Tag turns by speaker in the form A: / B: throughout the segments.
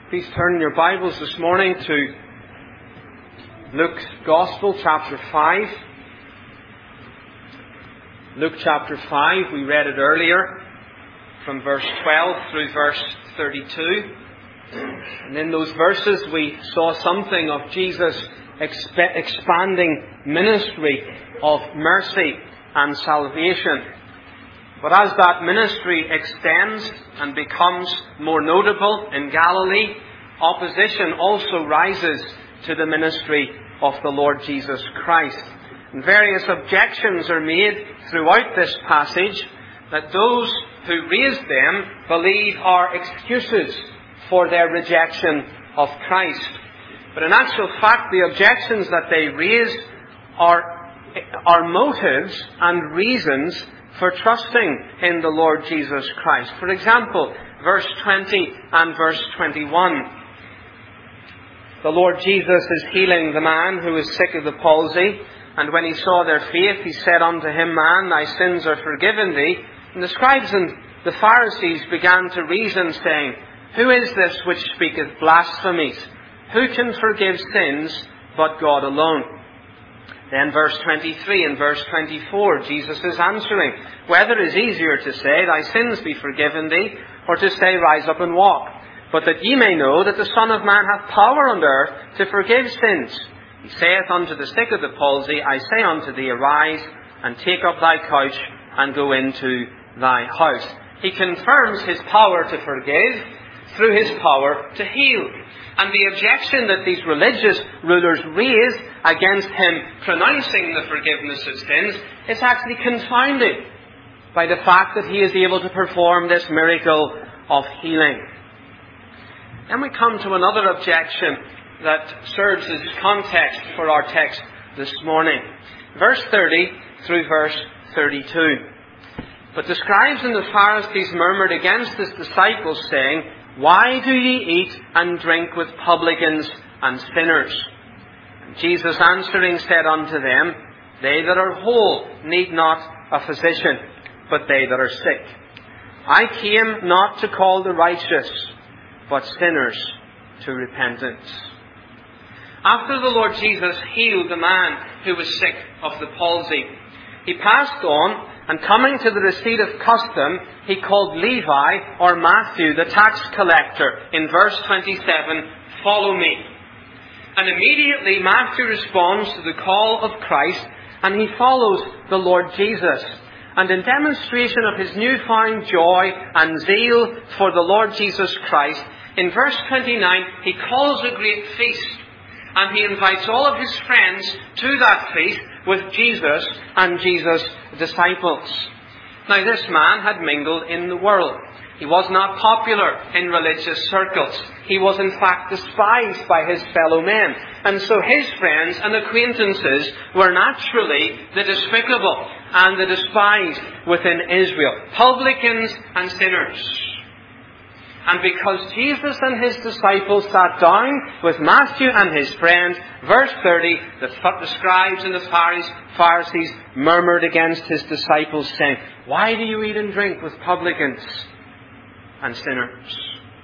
A: Please turn in your Bibles this morning to Luke's Gospel, chapter 5. Luke chapter 5, we read it earlier, from verse 12 through verse 32. And in those verses we saw something of Jesus' expanding ministry of mercy and salvation. But as that ministry extends and becomes more notable in Galilee, opposition also rises to the ministry of the Lord Jesus Christ. And various objections are made throughout this passage that those who raise them believe are excuses for their rejection of Christ. But in actual fact, the objections that they raise are motives and reasons for trusting in the Lord Jesus Christ. For example, verse 20 and verse 21. The Lord Jesus is healing the man who is sick of the palsy. And when he saw their faith, he said unto him, Man, thy sins are forgiven thee. And the scribes and the Pharisees began to reason, saying, Who is this which speaketh blasphemies? Who can forgive sins but God alone? Then verse 23 and verse 24, Jesus is answering, Whether is easier to say, Thy sins be forgiven thee, or to say, Rise up and walk? But that ye may know that the Son of Man hath power on earth to forgive sins. He saith unto the sick of the palsy, I say unto thee, Arise, and take up thy couch, and go into thy house. He confirms his power to forgive through his power to heal. And the objection that these religious rulers raise against him pronouncing the forgiveness of sins is actually confounded by the fact that he is able to perform this miracle of healing. Then we come to another objection that serves as context for our text this morning. Verse 30 through verse 32. But the scribes and the Pharisees murmured against his disciples, saying, Why do ye eat and drink with publicans and sinners? And Jesus answering said unto them, They that are whole need not a physician, but they that are sick. I came not to call the righteous, but sinners to repentance. After the Lord Jesus healed the man who was sick of the palsy, he passed on, and coming to the receipt of custom, he called Levi, or Matthew, the tax collector, in verse 27, Follow me. And immediately Matthew responds to the call of Christ, and he follows the Lord Jesus. And in demonstration of his newfound joy and zeal for the Lord Jesus Christ, in verse 29, he calls a great feast. And he invites all of his friends to that feast with Jesus and Jesus' disciples. Now this man had mingled in the world. He was not popular in religious circles. He was in fact despised by his fellow men. And so his friends and acquaintances were naturally the despicable and the despised within Israel. Publicans and sinners. And because Jesus and his disciples sat down with Matthew and his friends, verse 30, the scribes and the Pharisees murmured against his disciples, saying, Why do you eat and drink with publicans and sinners?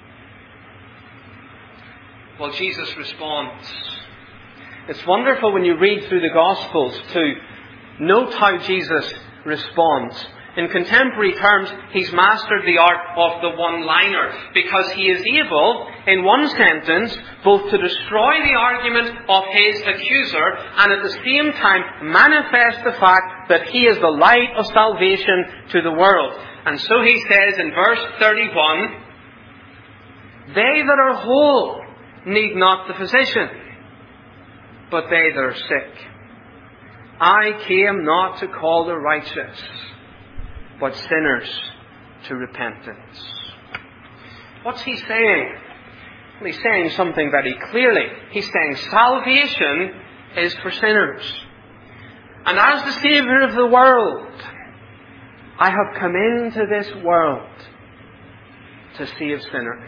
A: Well, Jesus responds. It's wonderful when you read through the Gospels to note how Jesus responds. In contemporary terms, he's mastered the art of the one-liner, because he is able, in one sentence, both to destroy the argument of his accuser and at the same time manifest the fact that he is the light of salvation to the world. And so he says in verse 31, They that are whole need not the physician, but they that are sick. I came not to call the righteous, but sinners to repentance. What's he saying? Well, he's saying something very clearly. He's saying salvation is for sinners. And as the Saviour of the world, I have come into this world to save sinners.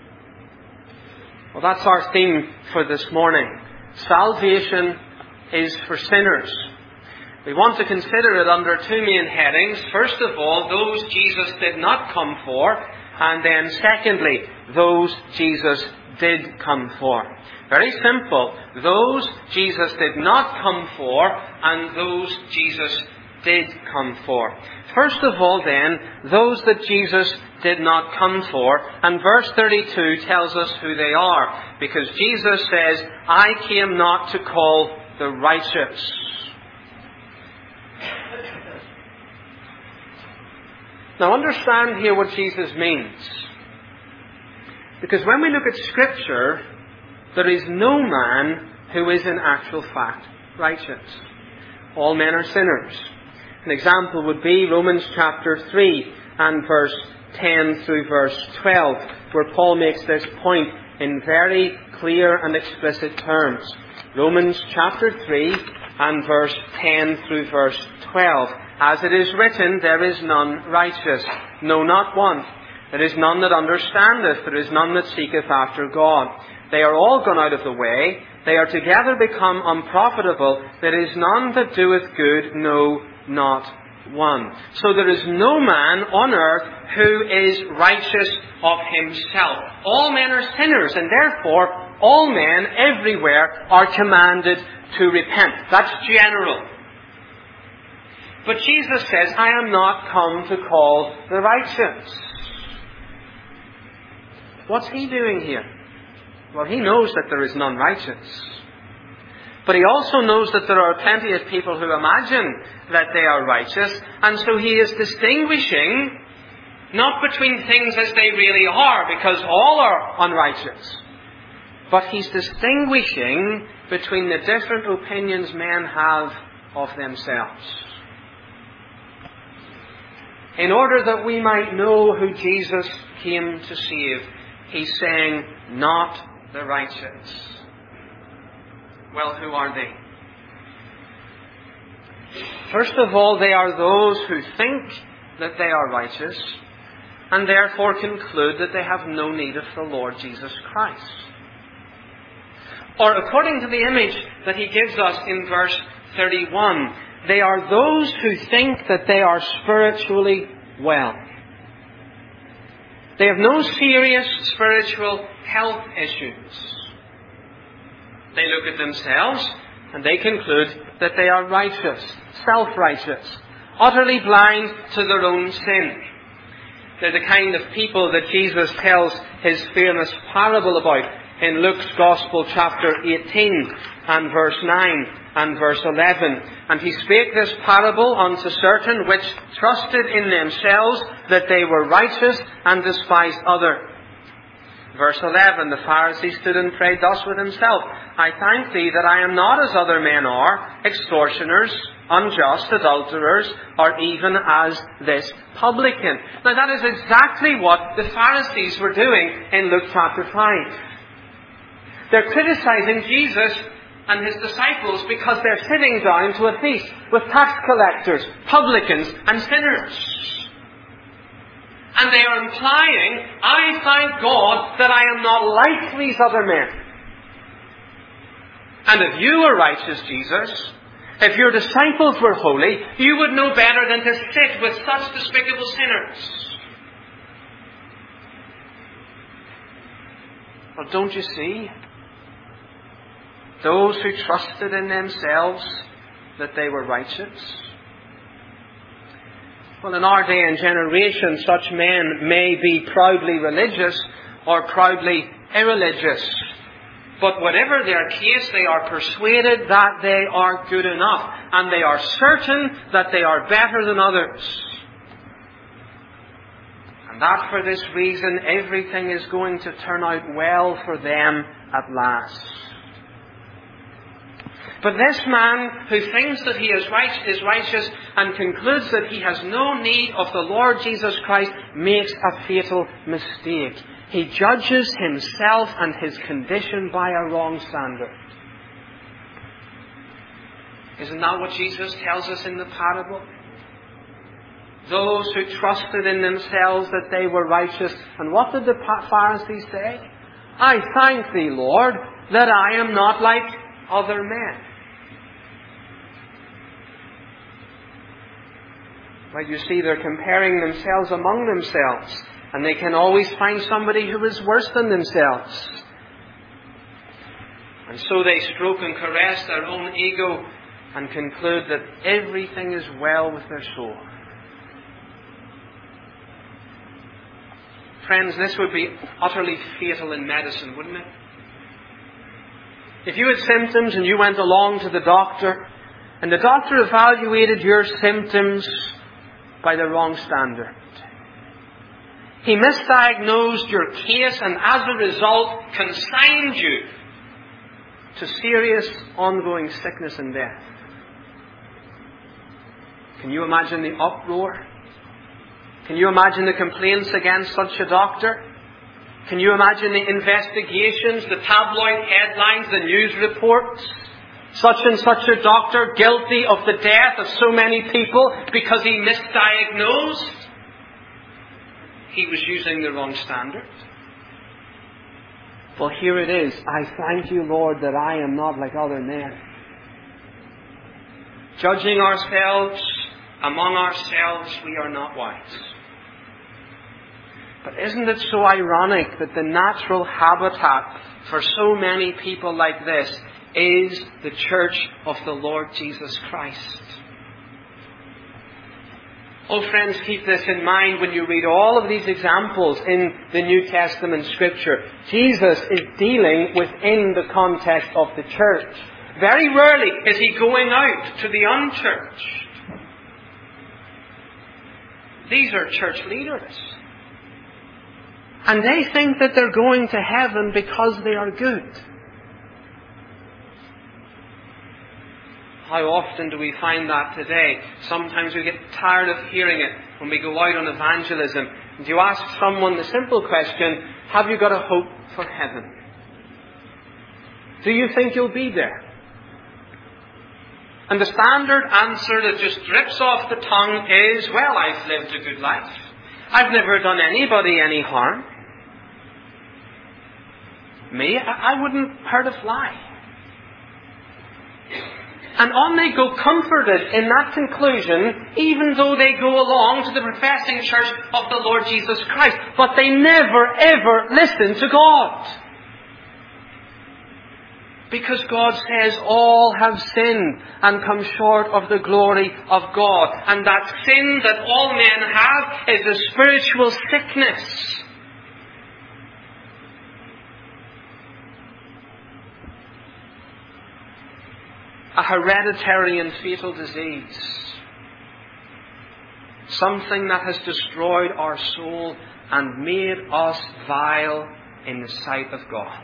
A: Well, that's our theme for this morning. Salvation is for sinners. We want to consider it under two main headings. First of all, those Jesus did not come for. And then secondly, those Jesus did come for. Very simple. Those Jesus did not come for, and those Jesus did come for. First of all then, those that Jesus did not come for. And verse 32 tells us who they are. Because Jesus says, I came not to call the righteous. Now understand here what Jesus means. Because when we look at Scripture, there is no man who is in actual fact righteous. All men are sinners. An example would be Romans chapter 3 and verse 10 through verse 12, where Paul makes this point in very clear and explicit terms. Romans chapter 3 and verse 10 through verse 12. As it is written, there is none righteous, no, not one. There is none that understandeth, there is none that seeketh after God. They are all gone out of the way, they are together become unprofitable. There is none that doeth good, no, not one. So there is no man on earth who is righteous of himself. All men are sinners, and therefore all men everywhere are commanded to repent. That's general. But Jesus says, I am not come to call the righteous. What's he doing here? Well, he knows that there is none righteous. But he also knows that there are plenty of people who imagine that they are righteous. And so he is distinguishing not between things as they really are, because all are unrighteous. But he's distinguishing between the different opinions men have of themselves. In order that we might know who Jesus came to save, he's saying, not the righteous. Well, who are they? First of all, they are those who think that they are righteous and therefore conclude that they have no need of the Lord Jesus Christ. Or according to the image that he gives us in verse 31, they are those who think that they are spiritually well. They have no serious spiritual health issues. They look at themselves and they conclude that they are righteous, self-righteous, utterly blind to their own sin. They're the kind of people that Jesus tells his famous parable about in Luke's Gospel chapter 18 and verse 9 and verse 11. And he spake this parable unto certain which trusted in themselves that they were righteous and despised others. Verse 11, the Pharisee stood and prayed thus with himself, I thank thee that I am not as other men are, extortioners, unjust, adulterers, or even as this publican. Now that is exactly what the Pharisees were doing in Luke chapter 5. They're criticizing Jesus and his disciples because they're sitting down to a feast with tax collectors, publicans, and sinners. And they are implying, I thank God that I am not like these other men. And if you were righteous, Jesus, if your disciples were holy, you would know better than to sit with such despicable sinners. Well, don't you see? Those who trusted in themselves that they were righteous. Well, in our day and generation, such men may be proudly religious or proudly irreligious. But whatever their case, they are persuaded that they are good enough. And they are certain that they are better than others. And that for this reason, everything is going to turn out well for them at last. But this man who thinks that he is righteous and concludes that he has no need of the Lord Jesus Christ makes a fatal mistake. He judges himself and his condition by a wrong standard. Isn't that what Jesus tells us in the parable? Those who trusted in themselves that they were righteous. And what did the Pharisees say? I thank thee, Lord, that I am not like other men. Well, you see, they're comparing themselves among themselves. And they can always find somebody who is worse than themselves. And so they stroke and caress their own ego and conclude that everything is well with their soul. Friends, this would be utterly fatal in medicine, wouldn't it? If you had symptoms and you went along to the doctor, and the doctor evaluated your symptoms by the wrong standard. He misdiagnosed your case and as a result consigned you to serious ongoing sickness and death. Can you imagine the uproar? Can you imagine the complaints against such a doctor? Can you imagine the investigations, the tabloid headlines, the news reports? Such and such a doctor guilty of the death of so many people because he misdiagnosed. He was using the wrong standard. Well, here it is. I thank you, Lord, that I am not like other men. Judging ourselves among ourselves, we are not wise. But isn't it so ironic that the natural habitat for so many people like this is the church of the Lord Jesus Christ? Oh, friends, keep this in mind when you read all of these examples in the New Testament Scripture. Jesus is dealing within the context of the church. Very rarely is He going out to the unchurched. These are church leaders. And they think that they're going to heaven because they are good. How often do we find that today? Sometimes we get tired of hearing it when we go out on evangelism. And you ask someone the simple question, have you got a hope for heaven? Do you think you'll be there? And the standard answer that just drips off the tongue is, well, I've lived a good life. I've never done anybody any harm. Me, I wouldn't hurt a fly. And on they go comforted in that conclusion, even though they go along to the professing church of the Lord Jesus Christ. But they never, ever listen to God. Because God says all have sinned and come short of the glory of God. And that sin that all men have is a spiritual sickness. A hereditary and fatal disease. Something that has destroyed our soul and made us vile in the sight of God.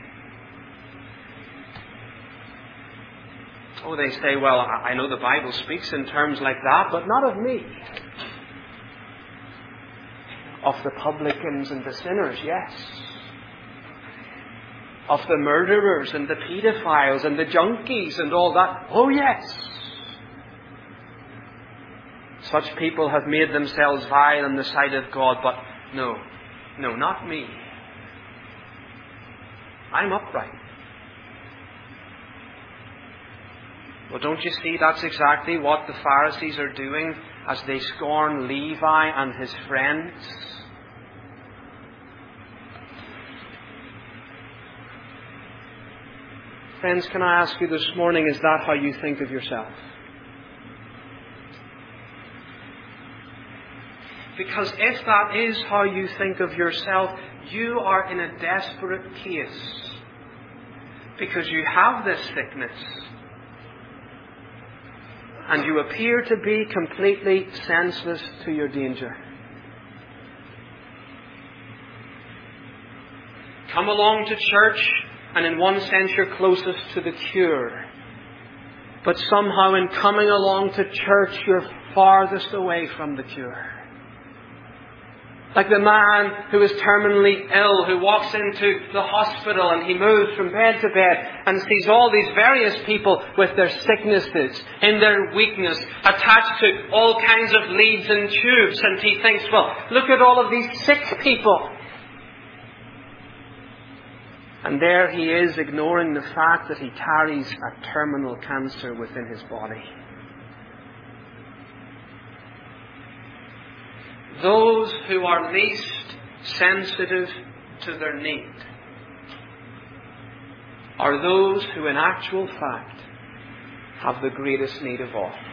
A: Oh, they say, well, I know the Bible speaks in terms like that, but not of me. Of the publicans and the sinners, yes. Of the murderers and the paedophiles and the junkies and all that. Oh, yes. Such people have made themselves vile in the sight of God, but no, not me. I'm upright. Well, don't you see that's exactly what the Pharisees are doing as they scorn Levi and his friends? Friends, can I ask you this morning, is that how you think of yourself? Because if that is how you think of yourself, you are in a desperate case. Because you have this sickness. And you appear to be completely senseless to your danger. Come along to church, and in one sense you're closest to the cure. But somehow in coming along to church, you're farthest away from the cure. Like the man who is terminally ill, who walks into the hospital and he moves from bed to bed and sees all these various people with their sicknesses, in their weakness, attached to all kinds of leads and tubes. And he thinks, well, look at all of these sick people. And there he is, ignoring the fact that he carries a terminal cancer within his body. Those who are least sensitive to their need are those who in actual fact have the greatest need of all.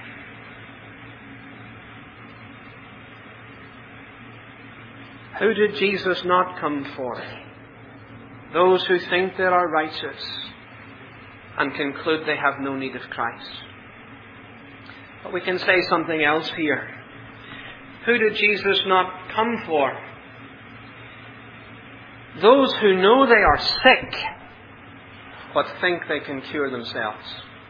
A: Who did Jesus not come for? Those who think they are righteous and conclude they have no need of Christ. But we can say something else here. Who did Jesus not come for? Those who know they are sick but think they can cure themselves.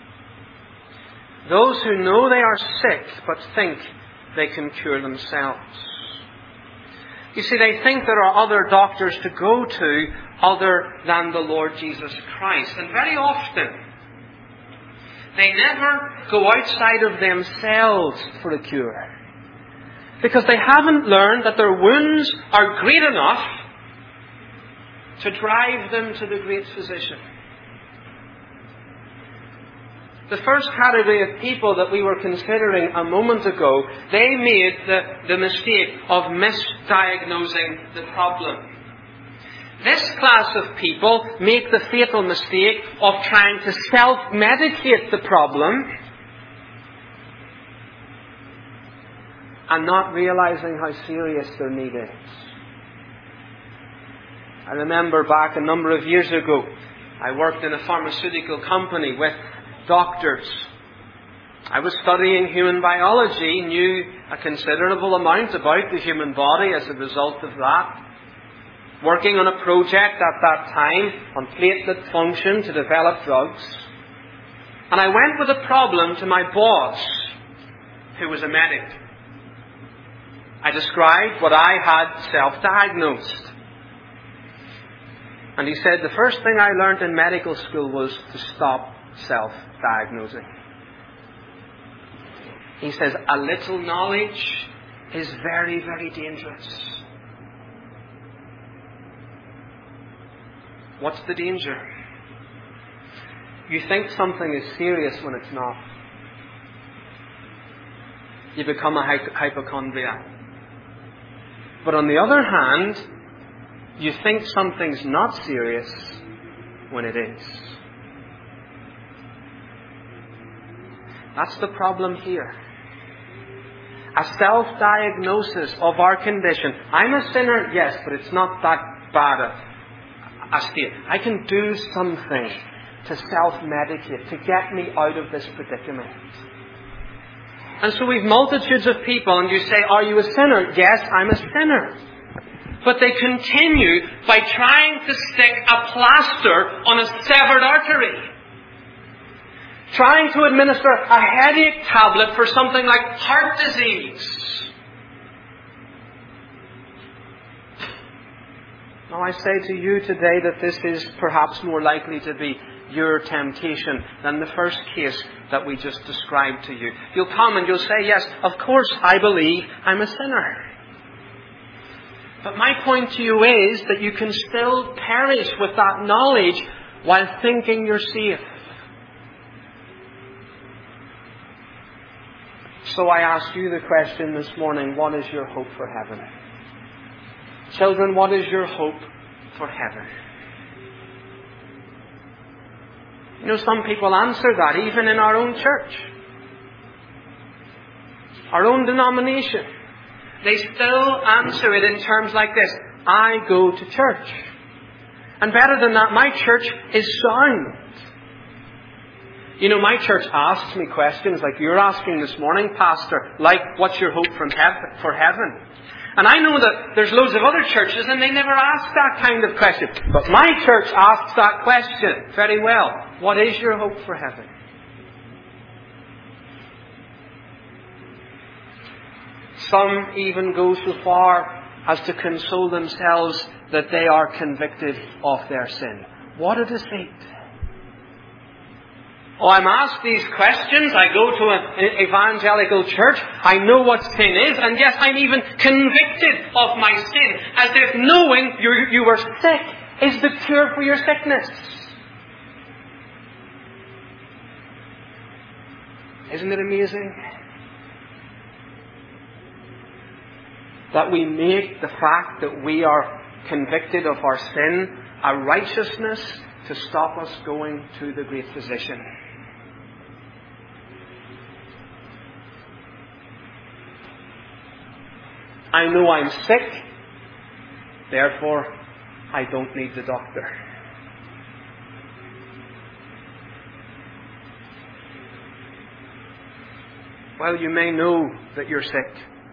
A: Those who know they are sick but think they can cure themselves. You see, they think there are other doctors to go to other than the Lord Jesus Christ. And very often, they never go outside of themselves for a cure. Because they haven't learned that their wounds are great enough to drive them to the great physician. The first category of people that we were considering a moment ago, they made the mistake of misdiagnosing the problem. This class of people make the fatal mistake of trying to self-medicate the problem and not realizing how serious their need is. I remember back a number of years ago, I worked in a pharmaceutical company with doctors. I was studying human biology, knew a considerable amount about the human body as a result of that. Working on a project at that time on platelet function to develop drugs. And I went with a problem to my boss, who was a medic. I described what I had self-diagnosed. And he said, the first thing I learned in medical school was to stop self-diagnosing. He says, a little knowledge is very, very dangerous. What's the danger? You think something is serious when it's not. You become a hypochondriac. But on the other hand, you think something's not serious when it is. That's the problem here. A self-diagnosis of our condition. I'm a sinner, yes, but it's not that bad a state. I can do something to self-medicate, to get me out of this predicament. And so we've multitudes of people, and you say, are you a sinner? Yes, I'm a sinner. But they continue by trying to stick a plaster on a severed artery. Trying to administer a headache tablet for something like heart disease. Now I say to you today that this is perhaps more likely to be your temptation than the first case that we just described to you. You'll come and you'll say, yes, of course I believe I'm a sinner. But my point to you is that you can still perish with that knowledge while thinking you're safe. So I ask you the question this morning, what is your hope for heaven? Children, what is your hope for heaven? You know, some people answer that even in our own church. Our own denomination. They still answer it in terms like this. I go to church. And better than that, my church is sound. You know, my church asks me questions like you're asking this morning, Pastor, like, what's your hope for heaven? And I know that there's loads of other churches and they never ask that kind of question. But my church asks that question very well. What is your hope for heaven? Some even go so far as to console themselves that they are convicted of their sin. What a deceit. Oh, I'm asked these questions. I go to an evangelical church. I know what sin is. And yes, I'm even convicted of my sin. As if knowing you were sick is the cure for your sickness. Isn't it amazing? That we make the fact that we are convicted of our sin a righteousness to stop us going to the great physician. I know I'm sick, therefore I don't need the doctor. Well, you may know that you're sick.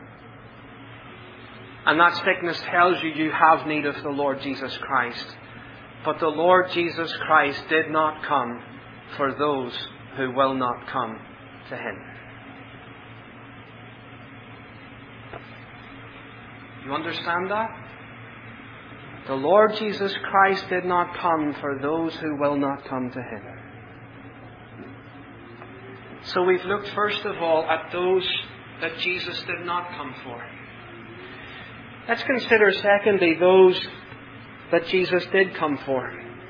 A: And that sickness tells you you have need of the Lord Jesus Christ. But the Lord Jesus Christ did not come for those who will not come to Him. You understand that? The Lord Jesus Christ did not come for those who will not come to Him. So we've looked first of all at those that Jesus did not come for. Let's consider secondly those that Jesus did come for.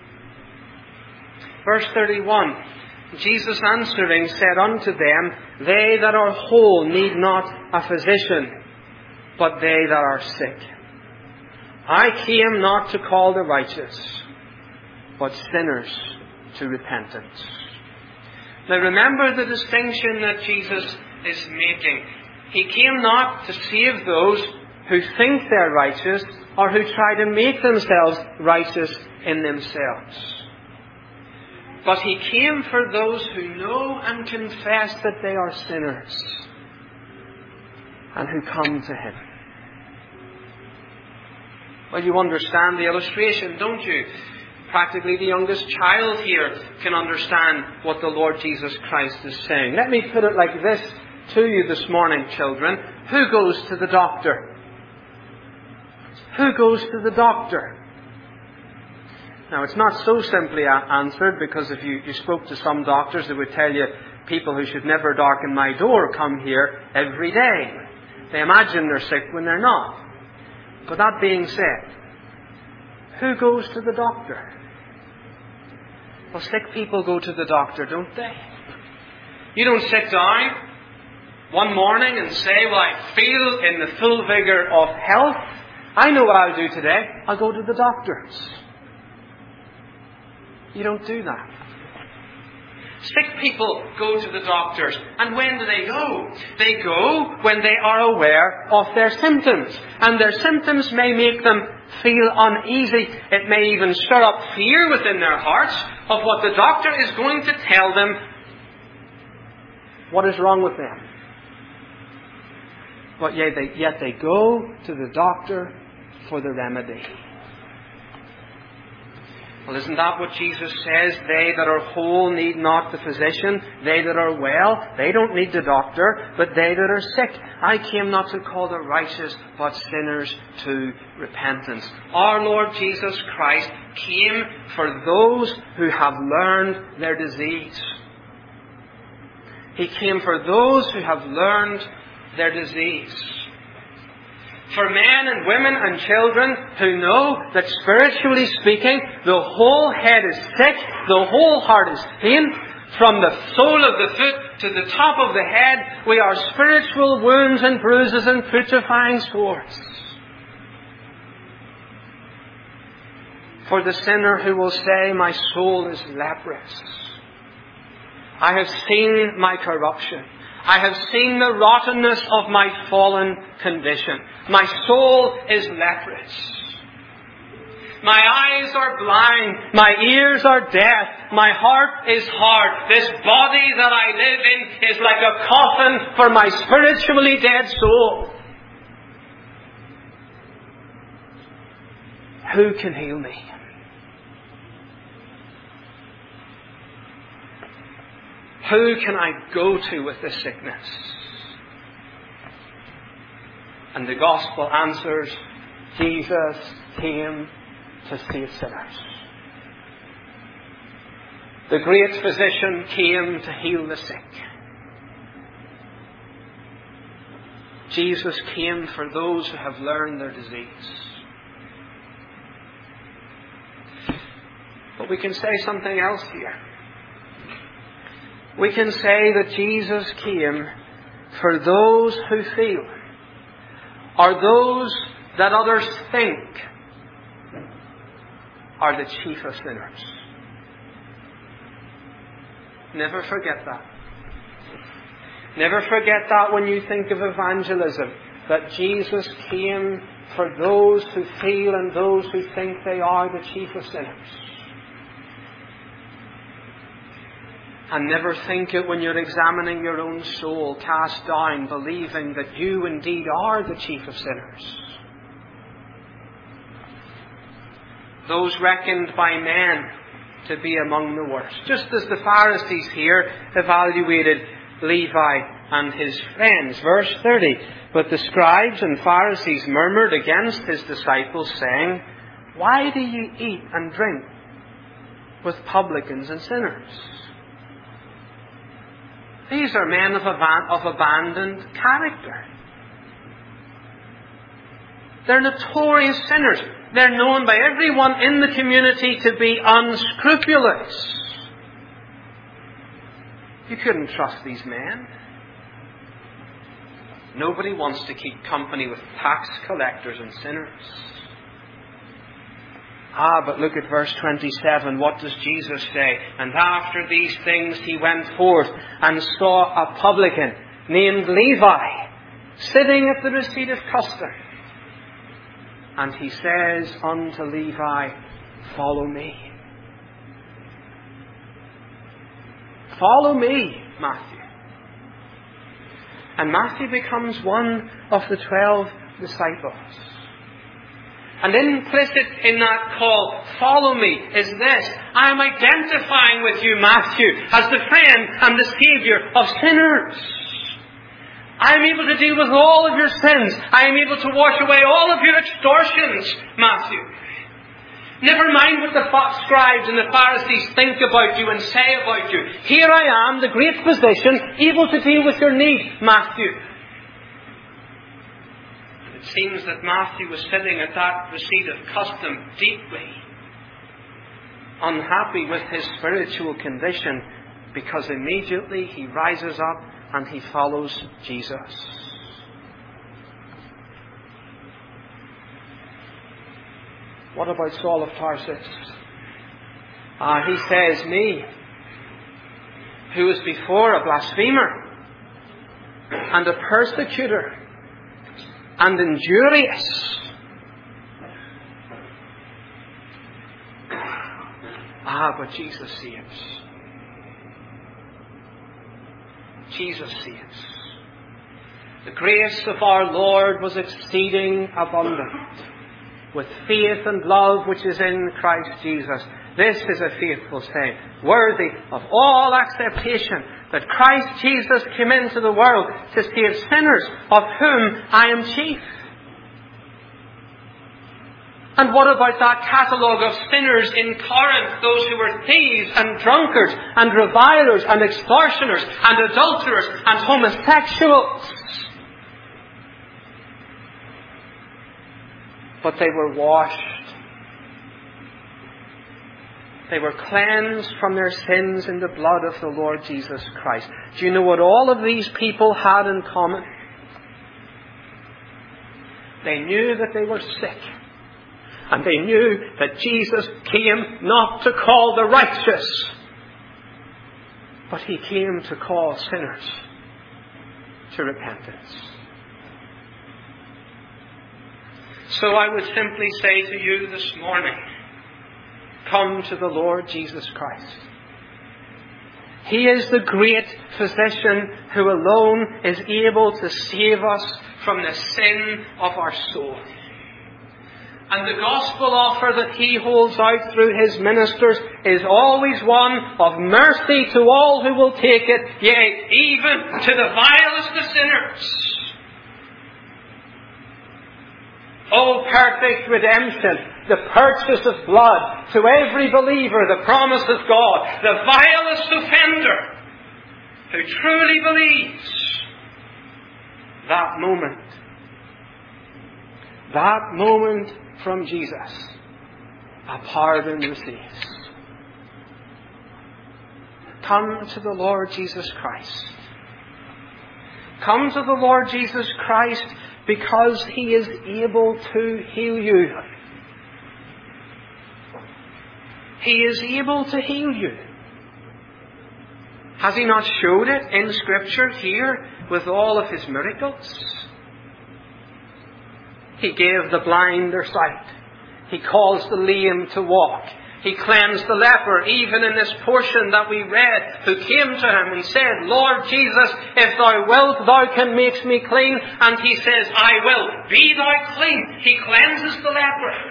A: Verse 31, Jesus answering said unto them, They that are whole need not a physician, but they that are sick. I came not to call the righteous, but sinners to repentance. Now remember the distinction that Jesus is making. He came not to save those who think they're righteous or who try to make themselves righteous in themselves. But He came for those who know and confess that they are sinners and who come to Him. Well, you understand the illustration, don't you? Practically the youngest child here can understand what the Lord Jesus Christ is saying. Let me put it like this to you this morning, children. Who goes to the doctor? Who goes to the doctor? Now, it's not so simply answered, because if you spoke to some doctors, they would tell you people who should never darken my door come here every day. They imagine they're sick when they're not. But that being said, who goes to the doctor? Well, sick people go to the doctor, don't they? You don't sit down one morning and say, well, I feel in the full vigour of health. I know what I'll do today. I'll go to the doctors. You don't do that. Sick people go to the doctors. And when do they go? They go when they are aware of their symptoms. And their symptoms may make them feel uneasy. It may even stir up fear within their hearts of what the doctor is going to tell them. What is wrong with them? But yet they go to the doctor for the remedy. Well, isn't that what Jesus says? They that are whole need not the physician. They that are well, they don't need the doctor, but they that are sick. I came not to call the righteous, but sinners to repentance. Our Lord Jesus Christ came for those who have learned their disease. He came for those who have learned their disease. For men and women and children who know that spiritually speaking, the whole head is sick, the whole heart is pain, from the sole of the foot to the top of the head, we are spiritual wounds and bruises and putrefying sores. For the sinner who will say, my soul is leprous. I have seen my corruption. I have seen the rottenness of my fallen condition. My soul is leprous. My eyes are blind. My ears are deaf. My heart is hard. This body that I live in is like a coffin for my spiritually dead soul. Who can heal me? Who can I go to with this sickness? And the gospel answers, Jesus came to save sinners. The great physician came to heal the sick. Jesus came for those who have learned their disease. But we can say something else here. We can say that Jesus came for those who feel, or those that others think are the chief of sinners. Never forget that. Never forget that when you think of evangelism, that Jesus came for those who feel and those who think they are the chief of sinners. And never think it when you're examining your own soul, cast down, believing that you indeed are the chief of sinners. Those reckoned by men to be among the worst. Just as the Pharisees here evaluated Levi and his friends. Verse 30. But the scribes and Pharisees murmured against his disciples, saying, "Why do you eat and drink with publicans and sinners?" These are men of abandoned character. They're notorious sinners. They're known by everyone in the community to be unscrupulous. You couldn't trust these men. Nobody wants to keep company with tax collectors and sinners. But look at verse 27. What does Jesus say? And after these things he went forth and saw a publican named Levi sitting at the receipt of custom. And he says unto Levi, "Follow me." Follow me, Matthew. And Matthew becomes one of the 12 disciples. And implicit in that call, "Follow me," is this: I am identifying with you, Matthew, as the friend and the Saviour of sinners. I am able to deal with all of your sins. I am able to wash away all of your extortions, Matthew. Never mind what the scribes and the Pharisees think about you and say about you. Here I am, the great physician, able to deal with your need, Matthew. It seems that Matthew was sitting at that receipt of custom deeply unhappy with his spiritual condition, because immediately he rises up and he follows Jesus. What about Saul of Tarsus? He says, "Me, who was before a blasphemer and a persecutor and injurious." But Jesus saves. Jesus saves. The grace of our Lord was exceeding abundant, with faith and love which is in Christ Jesus. This is a faithful saying, worthy of all acceptation, that Christ Jesus came into the world to save sinners, of whom I am chief. And what about that catalogue of sinners in Corinth, those who were thieves and drunkards and revilers and extortioners and adulterers and homosexuals? But they were washed. They were cleansed from their sins in the blood of the Lord Jesus Christ. Do you know what all of these people had in common? They knew that they were sick. And they knew that Jesus came not to call the righteous, but he came to call sinners to repentance. So I would simply say to you this morning, come to the Lord Jesus Christ. He is the great physician who alone is able to save us from the sin of our soul. And the gospel offer that he holds out through his ministers is always one of mercy to all who will take it, yea, even to the vilest of sinners. Oh, perfect redemption, the purchase of blood, to every believer the promise of God, the vilest offender who truly believes. That moment from Jesus, a pardon receives. Come to the Lord Jesus Christ. Come to the Lord Jesus Christ because he is able to heal you. He is able to heal you. Has He not showed it in Scripture here with all of His miracles? He gave the blind their sight. He caused the lame to walk. He cleansed the leper, even in this portion that we read, who came to Him and said, Lord Jesus, if Thou wilt, Thou can make me clean. And He says, I will. Be thou clean. He cleanses the leper.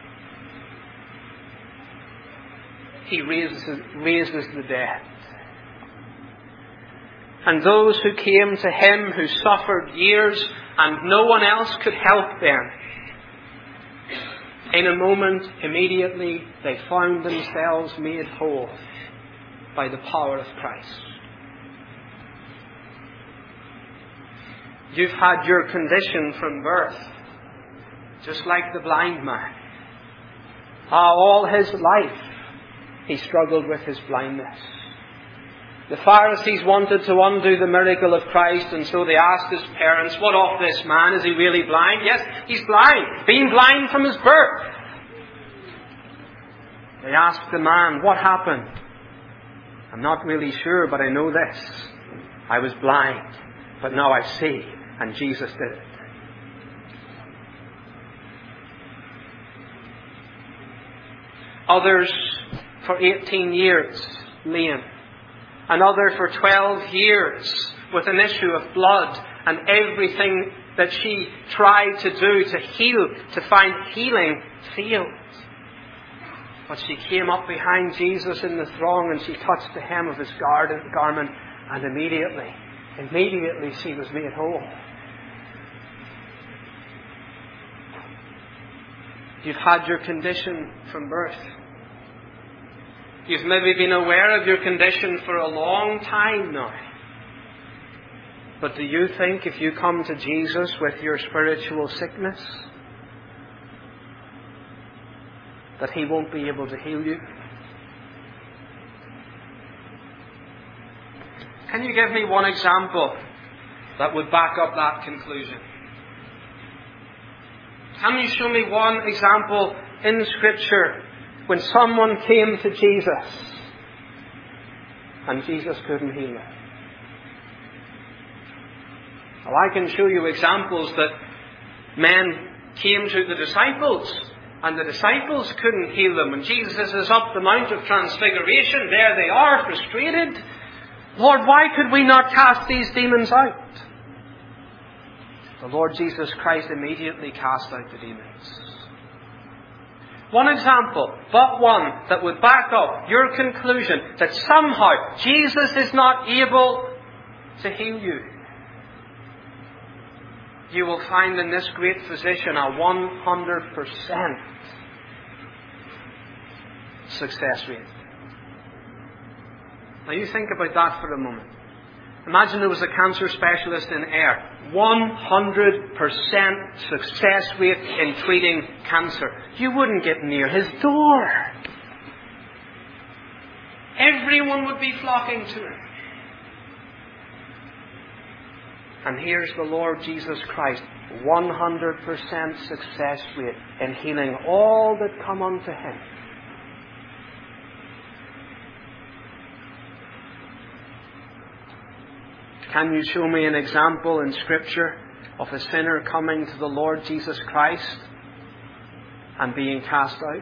A: He raises the dead. And those who came to Him who suffered years and no one else could help them, in a moment, immediately, they found themselves made whole by the power of Christ. You've had your condition from birth, just like the blind man. All his life, he struggled with his blindness. The Pharisees wanted to undo the miracle of Christ, and so they asked his parents, what of this man? Is he really blind? Yes, he's blind. Been blind from his birth. They asked the man, what happened? I'm not really sure, but I know this. I was blind, but now I see. And Jesus did it. Others for 18 years, lame. Another for 12 years with an issue of blood, and everything that she tried to do to heal, to find healing, failed. But she came up behind Jesus in the throng and she touched the hem of His garment, and immediately she was made whole. You've had your condition from birth. You've maybe been aware of your condition for a long time now. But do you think if you come to Jesus with your spiritual sickness, that He won't be able to heal you? Can you give me one example that would back up that conclusion? Can you show me one example in Scripture when someone came to Jesus and Jesus couldn't heal them? Well, I can show you examples that men came to the disciples and the disciples couldn't heal them. When Jesus is up the Mount of Transfiguration, there they are, frustrated. Lord, why could we not cast these demons out? The Lord Jesus Christ immediately cast out the demons. One example, but one, that would back up your conclusion that somehow Jesus is not able to heal you. You will find in this great physician a 100% success rate. Now you think about that for a moment. Imagine there was a cancer specialist in Ayr. 100% success rate in treating cancer. You wouldn't get near his door. Everyone would be flocking to him. And here's the Lord Jesus Christ. 100% success rate in healing all that come unto Him. Can you show me an example in Scripture of a sinner coming to the Lord Jesus Christ and being cast out?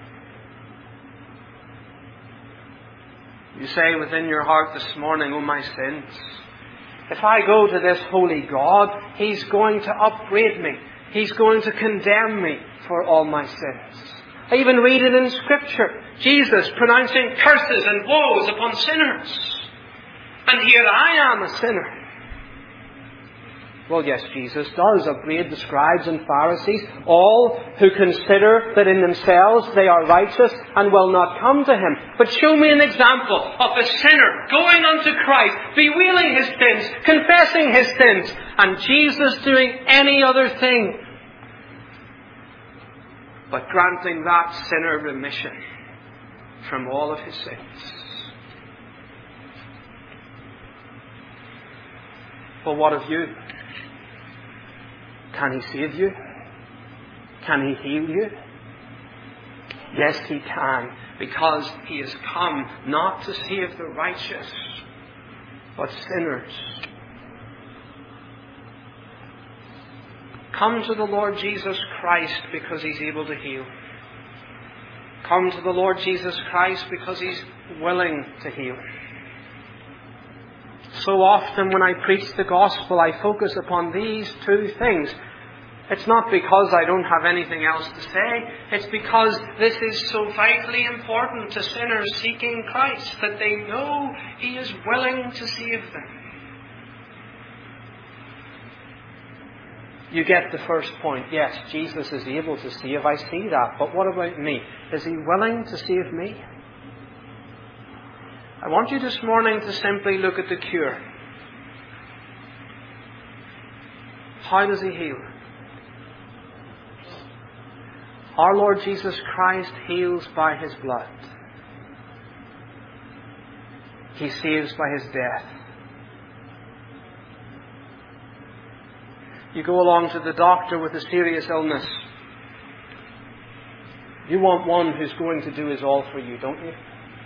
A: You say within your heart this morning, oh my sins. If I go to this holy God, He's going to upbraid me. He's going to condemn me for all my sins. I even read it in Scripture. Jesus pronouncing curses and woes upon sinners. And here I am, a sinner. Well, yes, Jesus does upbraid the scribes and Pharisees, all who consider that in themselves they are righteous and will not come to Him. But show me an example of a sinner going unto Christ, bewailing his sins, confessing his sins, and Jesus doing any other thing but granting that sinner remission from all of his sins. Well, what of you? Can He save you? Can He heal you? Yes, He can, because He has come not to save the righteous, but sinners. Come to the Lord Jesus Christ because He's able to heal. Come to the Lord Jesus Christ because He's willing to heal. So often when I preach the gospel, I focus upon these two things. It's not because I don't have anything else to say. It's because this is so vitally important to sinners seeking Christ, that they know He is willing to save them. You get the first point. Yes, Jesus is able to save. I see that. But what about me? Is He willing to save me? I want you this morning to simply look at the cure. How does He heal? Our Lord Jesus Christ heals by His blood. He saves by His death. You go along to the doctor with a serious illness. You want one who's going to do His all for you, don't you?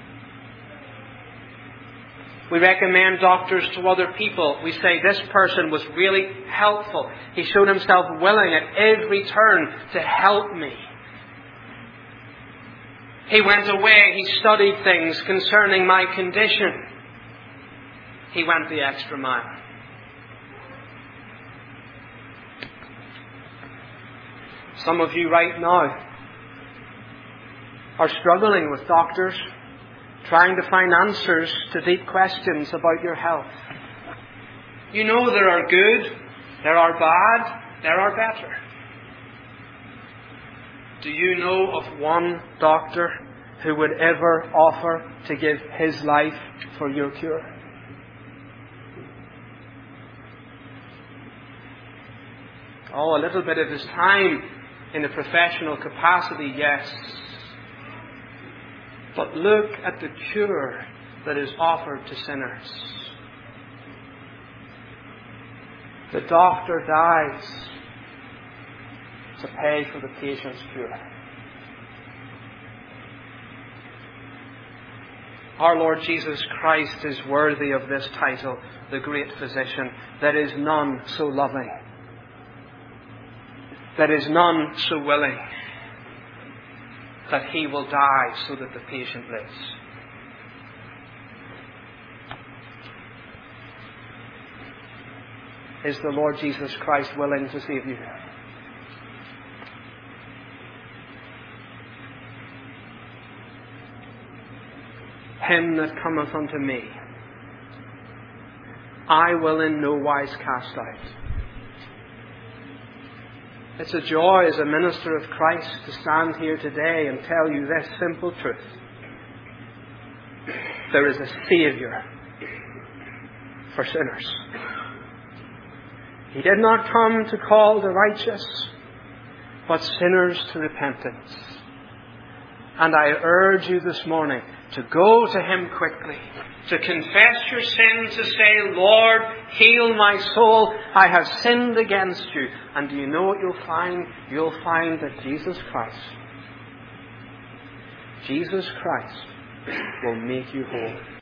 A: We recommend doctors to other people. We say, this person was really helpful. He showed himself willing at every turn to help me. He went away. He studied things concerning my condition. He went the extra mile. Some of you right now are struggling with doctors, trying to find answers to deep questions about your health. You know there are good, there are bad, there are better. Do you know of one doctor who would ever offer to give his life for your cure? Oh, a little bit of his time in a professional capacity, yes. But look at the cure that is offered to sinners. The doctor dies to pay for the patient's cure. Our Lord Jesus Christ is worthy of this title, the Great Physician. There is none so loving. There is none so willing that He will die so that the patient lives. Is the Lord Jesus Christ willing to save you? Him that cometh unto me, I will in no wise cast out. It's a joy as a minister of Christ to stand here today and tell you this simple truth. There is a Saviour for sinners. He did not come to call the righteous, but sinners to repentance. And I urge you this morning to go to Him quickly, to confess your sin, to say, Lord, heal my soul. I have sinned against you. And do you know what you'll find? You'll find that Jesus Christ will make you whole.